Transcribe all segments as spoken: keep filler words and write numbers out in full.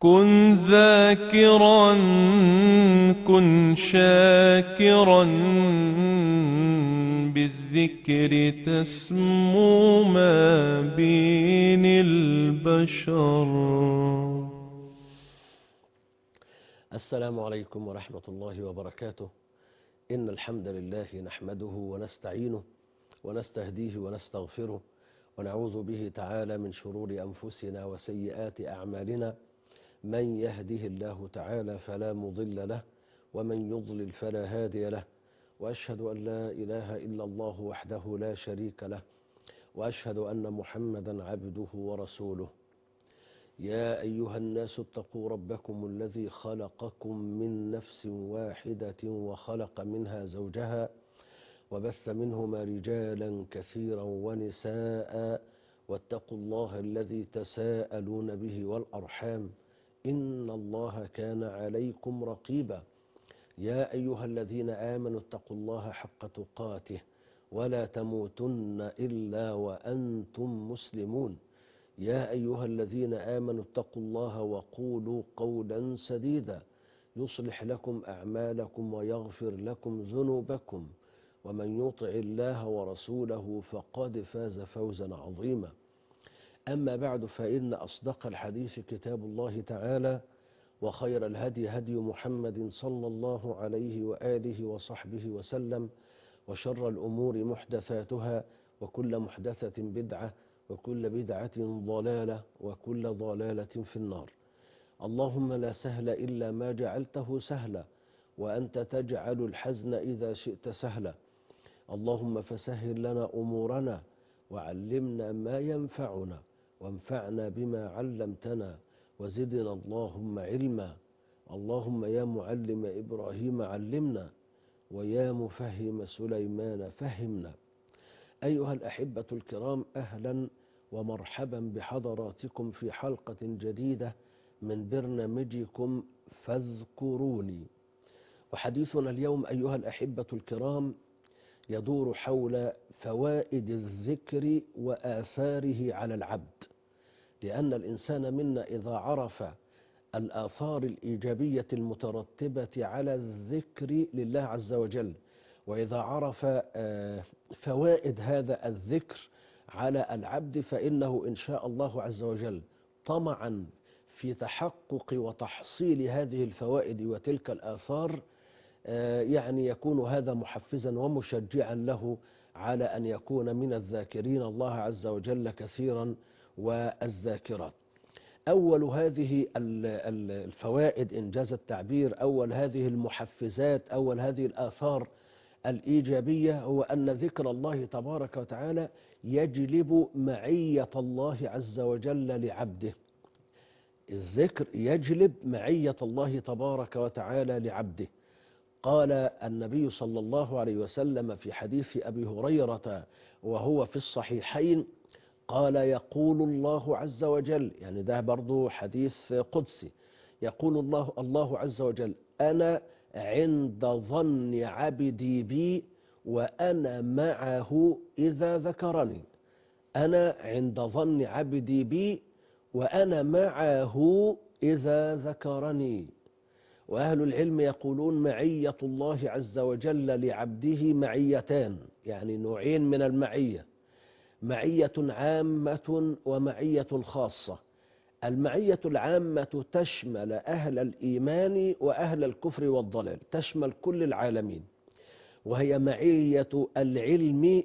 كن ذاكرا كن شاكرا بالذكر تسمو ما بين البشر. السلام عليكم ورحمة الله وبركاته. إن الحمد لله نحمده ونستعينه ونستهديه ونستغفره ونعوذ به تعالى من شرور أنفسنا وسيئات أعمالنا. من يهده الله تعالى فلا مضل له ومن يضلل فلا هادي له، وأشهد أن لا إله إلا الله وحده لا شريك له، وأشهد أن محمدا عبده ورسوله. يا أيها الناس اتقوا ربكم الذي خلقكم من نفس واحدة وخلق منها زوجها وبث منهما رجالا كثيرا ونساء، واتقوا الله الذي تساءلون به والأرحام إن الله كان عليكم رقيبا. يا أيها الذين آمنوا اتقوا الله حق تقاته ولا تموتن إلا وأنتم مسلمون. يا أيها الذين آمنوا اتقوا الله وقولوا قولا سديدا يصلح لكم أعمالكم ويغفر لكم ذنوبكم، ومن يطع الله ورسوله فقد فاز فوزا عظيما. أما بعد، فإن أصدق الحديث كتاب الله تعالى، وخير الهدي هدي محمد صلى الله عليه وآله وصحبه وسلم، وشر الأمور محدثاتها، وكل محدثة بدعة، وكل بدعة ضلالة، وكل ضلالة في النار. اللهم لا سهل إلا ما جعلته سهلا، وأنت تجعل الحزن إذا شئت سهلا. اللهم فسهل لنا أمورنا وعلمنا ما ينفعنا وانفعنا بما علمتنا وزدنا اللهم علما. اللهم يا معلم إبراهيم علمنا، ويا مفهم سليمان فهمنا. أيها الأحبة الكرام، أهلا ومرحبا بحضراتكم في حلقة جديدة من برنامجكم فاذكروني. وحديثنا اليوم أيها الأحبة الكرام يدور حول فوائد الذكر وآثاره على العبد، لأن الإنسان منا إذا عرف الآثار الإيجابية المترتبة على الذكر لله عز وجل، وإذا عرف فوائد هذا الذكر على العبد، فإنه إن شاء الله عز وجل طمعا في تحقق وتحصيل هذه الفوائد وتلك الآثار يعني يكون هذا محفزا ومشجعا له على أن يكون من الذاكرين الله عز وجل كثيرا والذاكرات. أول هذه الفوائد إنجاز التعبير، أول هذه المحفزات، أول هذه الآثار الإيجابية هو أن ذكر الله تبارك وتعالى يجلب معية الله عز وجل لعبده. الذكر يجلب معية الله تبارك وتعالى لعبده. قال النبي صلى الله عليه وسلم في حديث أبي هريرة وهو في الصحيحين، قال يقول الله عز وجل، يعني ده برضو حديث قدسي، يقول الله الله عز وجل: أنا عند ظن عبدي بي وأنا معه إذا ذكرني. أنا عند ظن عبدي بي وأنا معه إذا ذكرني. وأهل العلم يقولون معية الله عز وجل لعبده معيتان، يعني نوعين من المعية: معية عامة ومعية خاصة. المعية العامة تشمل أهل الإيمان وأهل الكفر والضلال، تشمل كل العالمين، وهي معية العلم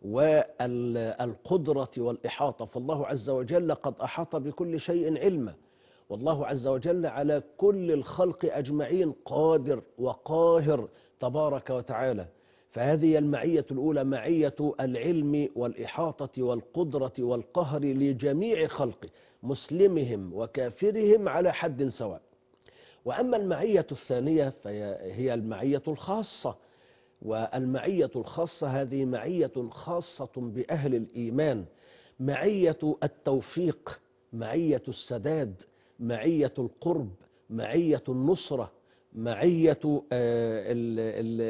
والقدرة والإحاطة. فالله عز وجل قد أحاط بكل شيء علما، والله عز وجل على كل الخلق أجمعين قادر وقاهر تبارك وتعالى. فهذه المعية الأولى معية العلم والإحاطة والقدرة والقهر لجميع خلقه، مسلمهم وكافرهم على حد سواء. وأما المعية الثانية فهي المعية الخاصة، والمعية الخاصة هذه معية خاصة بأهل الإيمان، معية التوفيق، معية السداد، معية القرب، معية النصرة، معية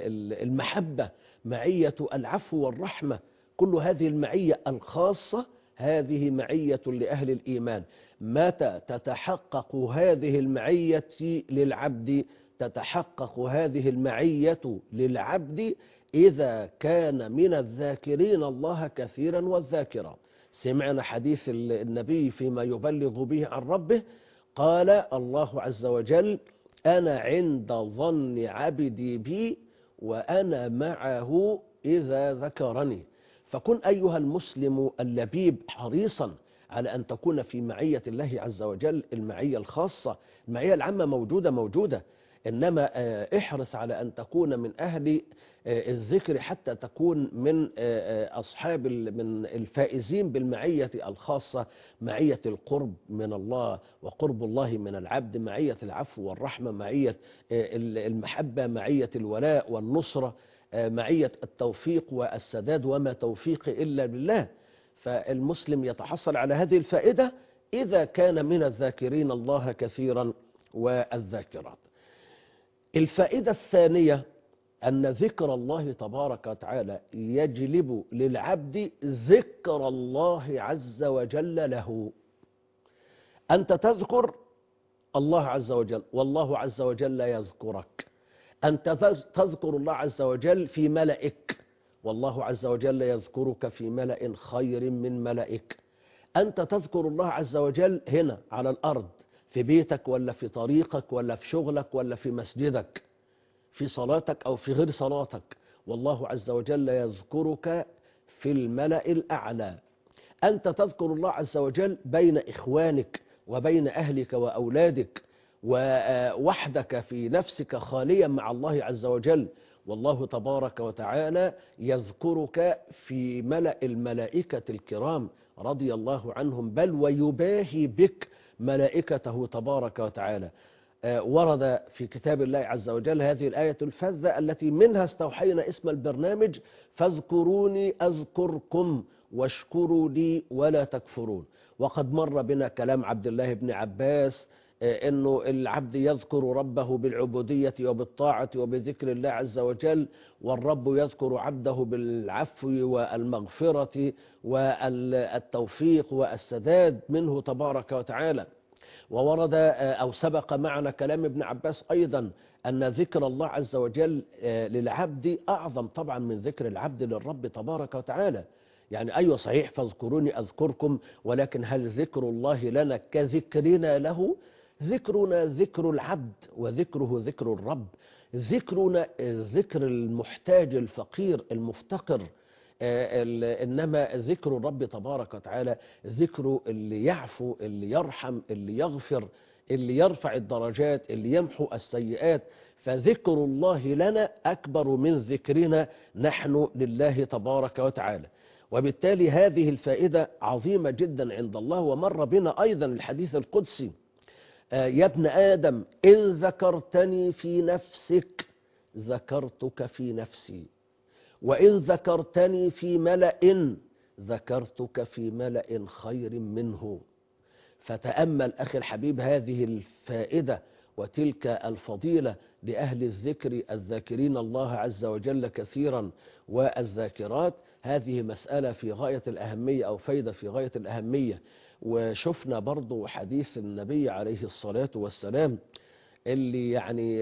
المحبة، معية العفو والرحمة. كل هذه المعية الخاصة هذه معية لأهل الإيمان. متى تتحقق هذه المعية للعبد؟ تتحقق هذه المعية للعبد إذا كان من الذاكرين الله كثيرا والذاكرات. سمعنا حديث النبي فيما يبلغ به عن ربه، قال الله عز وجل: أنا عند ظن عبدي بي وأنا معه إذا ذكرني. فكن أيها المسلم اللبيب حريصا على أن تكون في معية الله عز وجل، المعية الخاصة. المعية العامة موجودة موجودة إنما احرص على أن تكون من أهل الذكر حتى تكون من أصحاب من الفائزين بالمعية الخاصة، معية القرب من الله وقرب الله من العبد، معية العفو والرحمة، معية المحبة، معية الولاء والنصرة، معية التوفيق والسداد، وما توفيق إلا بالله. فالمسلم يتحصل على هذه الفائدة إذا كان من الذاكرين الله كثيرا والذاكرات. الفائدة الثانية أن ذكر الله تبارك وتعالى يجلب للعبد ذكر الله عز وجل له. أنت تذكر الله عز وجل والله عز وجل يذكرك. أنت تذكر الله عز وجل في ملئك والله عز وجل يذكرك في ملأ خير من ملئك. أنت تذكر الله عز وجل هنا على الأرض، في بيتك ولا في طريقك ولا في شغلك ولا في مسجدك، في صلاتك أو في غير صلاتك، والله عز وجل يذكرك في الملأ الأعلى. أنت تذكر الله عز وجل بين إخوانك وبين أهلك وأولادك ووحدك في نفسك خاليا مع الله عز وجل، والله تبارك وتعالى يذكرك في ملأ الملائكة الكرام رضي الله عنهم، بل ويباهي بك ملائكته تبارك وتعالى. ورد في كتاب الله عز وجل هذه الآية الفذة التي منها استوحينا اسم البرنامج: فاذكروني أذكركم واشكروا لي ولا تكفرون. وقد مر بنا كلام عبد الله بن عباس إنه العبد يذكر ربه بالعبودية وبالطاعة وبذكر الله عز وجل، والرب يذكر عبده بالعفو والمغفرة والتوفيق والسداد منه تبارك وتعالى. وورد أو سبق معنا كلام ابن عباس أيضا أن ذكر الله عز وجل للعبد أعظم طبعا من ذكر العبد للرب تبارك وتعالى. يعني أيوة صحيح فاذكروني أذكركم، ولكن هل ذكر الله لنا كذكرنا له؟ ذكرنا ذكر العبد وذكره ذكر الرب. ذكرنا ذكر المحتاج الفقير المفتقر، إنما ذكر الرب تبارك وتعالى ذكره اللي يعفو، اللي يرحم، اللي يغفر، اللي يرفع الدرجات، اللي يمحو السيئات. فذكر الله لنا أكبر من ذكرنا نحن لله تبارك وتعالى. وبالتالي هذه الفائدة عظيمة جدا عند الله. ومر بنا أيضا الحديث القدسي: يا ابن آدم إن ذكرتني في نفسك ذكرتك في نفسي، وإن ذكرتني في ملأ ذكرتك في ملأ خير منه. فتأمل أخي الحبيب هذه الفائدة وتلك الفضيلة لأهل الذكر الذاكرين الله عز وجل كثيرا والذاكرات. هذه مسألة في غاية الأهمية أو فايدة في غاية الأهمية. وشفنا برضو حديث النبي عليه الصلاة والسلام اللي يعني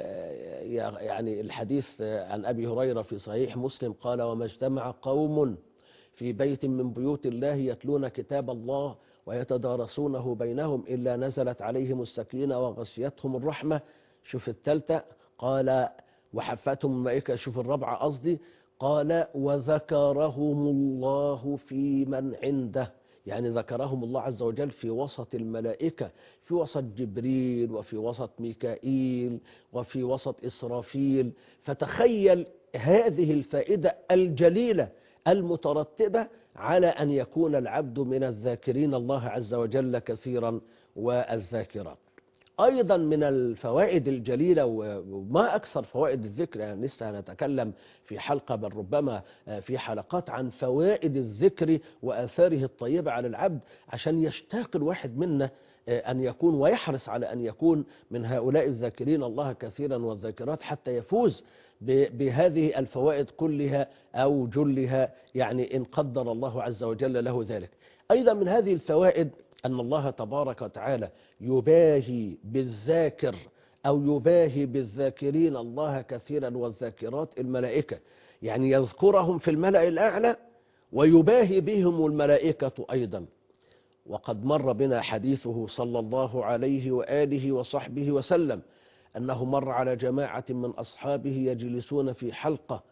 يعني الحديث عن أبي هريرة في صحيح مسلم قال: وما اجتمع قوم في بيت من بيوت الله يتلون كتاب الله ويتدارسونه بينهم إلا نزلت عليهم السكينة وغشيتهم الرحمة. شوف الثالثة، قال وحفتهم الملائكة. شوف الرابعة قصدي، قال وذكرهم الله في من عنده، يعني ذكرهم الله عز وجل في وسط الملائكة، في وسط جبريل وفي وسط ميكائيل وفي وسط إسرافيل. فتخيل هذه الفائدة الجليلة المترتبة على أن يكون العبد من الذاكرين الله عز وجل كثيرا والذاكرات. أيضا من الفوائد الجليلة وما أكثر فوائد الذكر، يعني لسه هنتكلم في حلقة بل ربما في حلقات عن فوائد الذكر وآثاره الطيبة على العبد، عشان يشتاق الواحد منا أن يكون ويحرص على أن يكون من هؤلاء الذاكرين الله كثيرا والذاكرات حتى يفوز بهذه الفوائد كلها أو جلها، يعني إن قدر الله عز وجل له ذلك. أيضا من هذه الفوائد أن الله تبارك وتعالى يباهي بالذاكر أو يباهي بالذاكرين الله كثيرا والذاكرات الملائكة، يعني يذكرهم في الملأ الأعلى ويباهي بهم الملائكة أيضا. وقد مر بنا حديثه صلى الله عليه وآله وصحبه وسلم أنه مر على جماعة من أصحابه يجلسون في حلقة،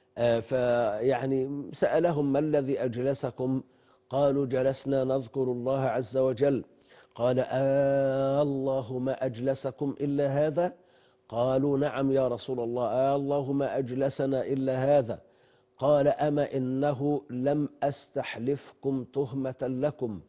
فيعني سألهم: ما الذي أجلسكم؟ قالوا: جلسنا نذكر الله عز وجل. قال: آه الله ما أجلسكم إلا هذا؟ قالوا: نعم يا رسول الله. آه الله ما أجلسنا إلا هذا. قال: أما إنه لم أستحلفكم تهمة لكم،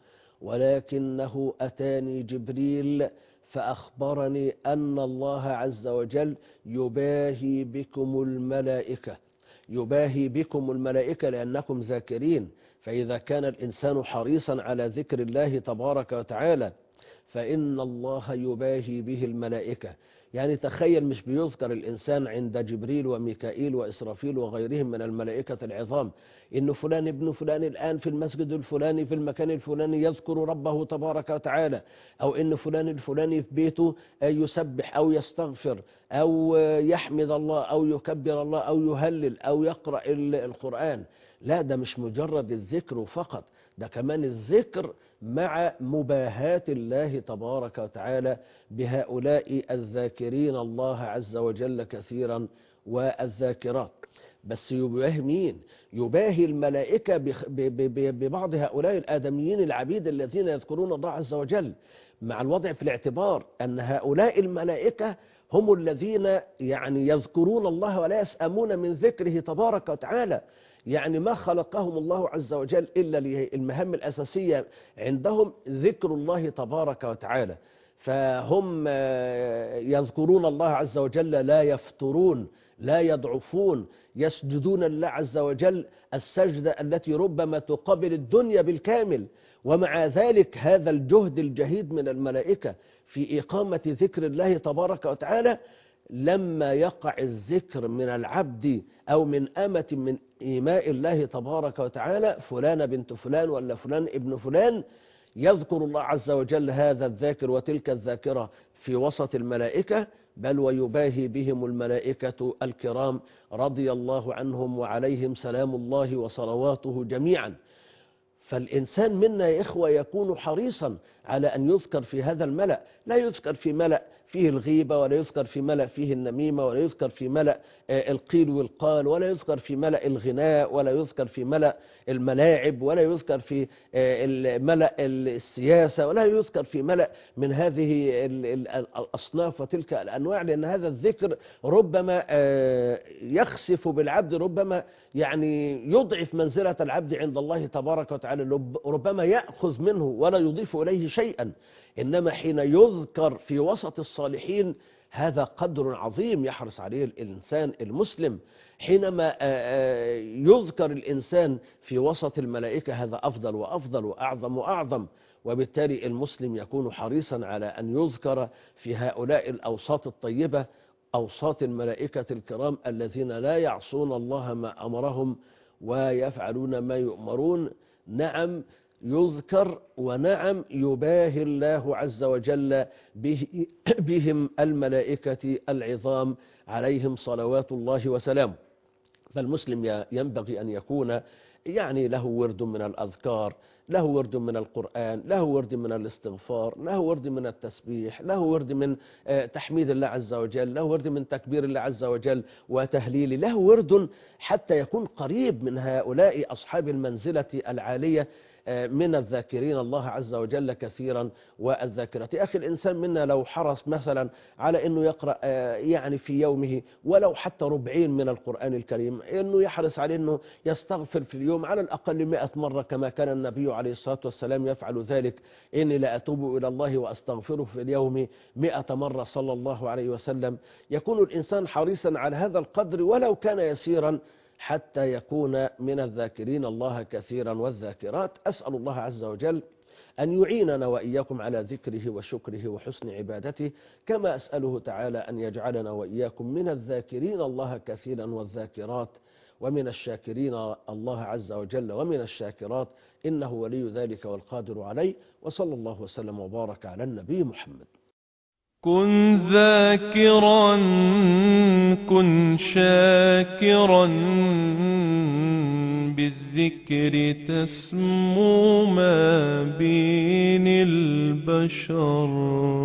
ولكنه أتاني جبريل فأخبرني أن الله عز وجل يباهي بكم الملائكة، يباهي بكم الملائكة لأنكم ذاكرين. فإذا كان الإنسان حريصا على ذكر الله تبارك وتعالى فإن الله يباهي به الملائكة. يعني تخيل، مش بيذكر الإنسان عند جبريل وميكائيل وإسرافيل وغيرهم من الملائكة العظام إن فلان ابن فلان الآن في المسجد الفلاني في المكان الفلاني يذكر ربه تبارك وتعالى، أو إن فلان الفلاني في بيته يسبح أو يستغفر أو يحمد الله أو يكبر الله أو يهلل أو يقرأ القرآن. لا، ده مش مجرد الذكر فقط، ده كمان الذكر مع مباهاة الله تبارك وتعالى بهؤلاء الذاكرين الله عز وجل كثيرا والذاكرات. بس يباهي مين؟ يباهي الملائكة ببعض هؤلاء الآدميين العبيد الذين يذكرون الله عز وجل، مع الوضع في الاعتبار أن هؤلاء الملائكة هم الذين يعني يذكرون الله ولا يسأمون من ذكره تبارك وتعالى. يعني ما خلقهم الله عز وجل إلا للمهام الأساسية عندهم ذكر الله تبارك وتعالى، فهم يذكرون الله عز وجل لا يفترون لا يضعفون، يسجدون لله عز وجل السجدة التي ربما تقابل الدنيا بالكامل. ومع ذلك هذا الجهد الجهيد من الملائكة في إقامة ذكر الله تبارك وتعالى، لما يقع الذكر من العبد أو من أمة من إيماء الله تبارك وتعالى، فلان بنت فلان ولا فلان ابن فلان، يذكر الله عز وجل هذا الذاكر وتلك الذاكرة في وسط الملائكة، بل ويباهي بهم الملائكة الكرام رضي الله عنهم وعليهم سلام الله وصلواته جميعا. فالإنسان منا يا إخوة يكون حريصا على أن يذكر في هذا الملأ، لا يذكر في ملأ فيه الغيبة، ولا يذكر في ملأ فيه النميمة، ولا يذكر في ملأ القيل والقال، ولا يذكر في ملأ الغناء، ولا يذكر في ملأ الملاعب، ولا يذكر في ملأ السياسة، ولا يذكر في ملأ من هذه الأصناف وتلك الأنواع، لأن هذا الذكر ربما يخسف بالعبد، ربما يعني يضعف منزلة العبد عند الله تبارك وتعالى، ربما يأخذ منه ولا يضيف إليه شيئا. إنما حين يذكر في وسط الصالحين هذا قدر عظيم يحرص عليه الإنسان المسلم. حينما يذكر الإنسان في وسط الملائكة هذا أفضل وأفضل وأعظم وأعظم. وبالتالي المسلم يكون حريصا على أن يذكر في هؤلاء الأوساط الطيبة، أوساط الملائكة الكرام الذين لا يعصون الله ما أمرهم ويفعلون ما يؤمرون. نعم يذكر، ونعم يباهي الله عز وجل به بهم الملائكة العظام عليهم صلوات الله وسلامه. فالمسلم ينبغي أن يكون يعني له ورد من الأذكار، له ورد من القرآن، له ورد من الاستغفار، له ورد من التسبيح، له ورد من تحميد الله عز وجل، له ورد من تكبير الله عز وجل وتهليل، له ورد حتى يكون قريب من هؤلاء أصحاب المنزلة العالية من الذاكرين الله عز وجل كثيرا والذاكرة. أخي الإنسان منا لو حرص مثلا على أنه يقرأ يعني في يومه ولو حتى ربعين من القرآن الكريم، أنه يحرص على أنه يستغفر في اليوم على الأقل مئة مرة كما كان النبي عليه الصلاة والسلام يفعل ذلك. إني لأتوب إلى الله وأستغفره في اليوم مئة مرة صلى الله عليه وسلم. يكون الإنسان حريصا على هذا القدر ولو كان يسيرا حتى يكون من الذاكرين الله كثيرا والذاكرات. أسأل الله عز وجل أن يعيننا وإياكم على ذكره وشكره وحسن عبادته، كما أسأله تعالى أن يجعلنا وإياكم من الذاكرين الله كثيرا والذاكرات، ومن الشاكرين الله عز وجل ومن الشاكرات، إنه ولي ذلك والقادر عليه. وصلى الله وسلم وبارك على النبي محمد. كن ذاكرا كن شاكرا بالذكر تسمو ما بين البشر.